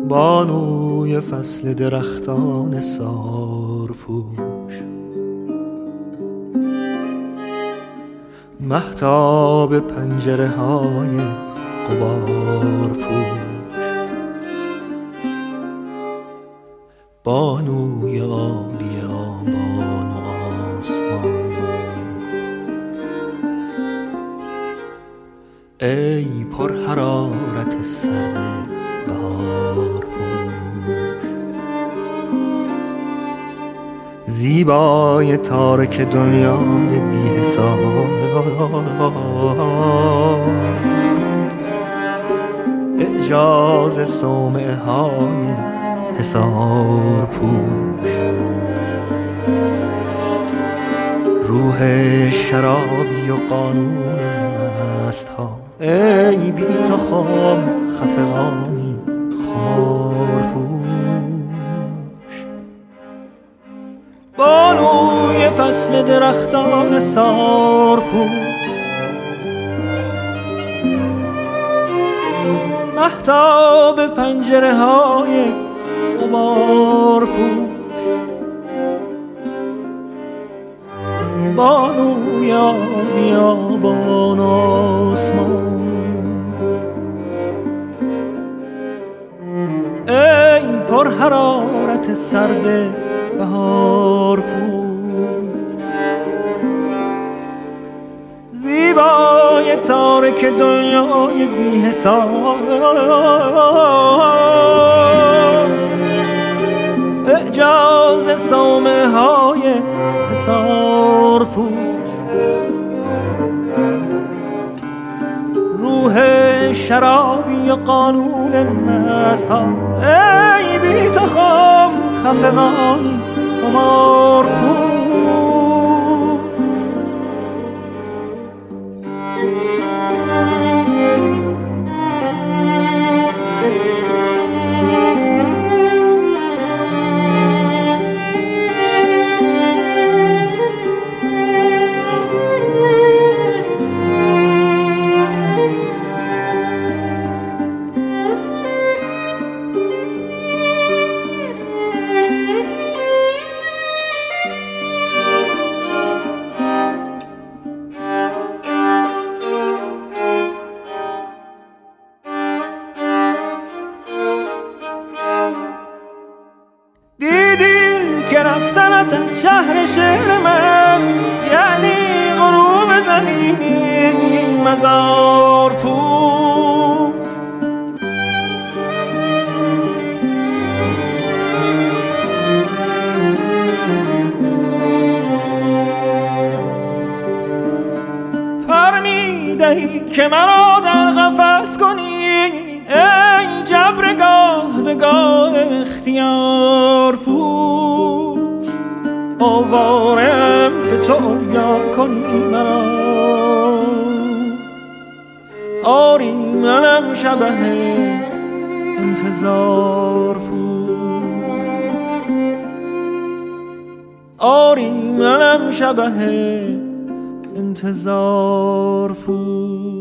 بانوی فصل درختان سارپوش، مهتاب پنجره های غبار پوش، بانوی آبی آبان و آسمان، ای پر حرارت سرد بهار پوش، زیبای تارک دنیای بی حساب، اعجاز صومعه های حصار پوش، روح شرابی و قانون مست ها، ای بی تو خام خفقانی خمار پوش، بانوی فصل درختان سار پوش، مهتاب پنجره های غبار پوش، بانوی بیابان آسمان، ای پر حرارت سرد بهار پوش، زیبای تارک دنیای بی حساب، اعجاز صومعه های حصار پوش، روح شرابی و قانون مذهب، ای بی تو خام خفقانی خمار پوش، که رفتنت از شهر شعر من یعنی غروب زمینی مزار پوش، پر می‌دهی که مرا در قفس کنی، ای جبرگاه به گاه اختیار پوش، آوارم که تو عریان کنی مرا، آری منم شبه انتظار پوش، آری منم شبه انتظار پوش.